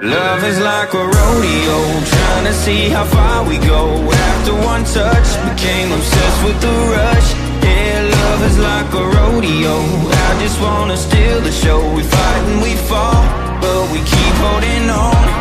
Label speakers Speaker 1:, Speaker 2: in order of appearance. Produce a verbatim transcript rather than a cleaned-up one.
Speaker 1: Love is like a rodeo, trying to see how far we go. After one touch, became obsessed with the rush. Yeah, love is like a rodeo, I just wanna steal the show. We fight and we fall, but we keep holding on.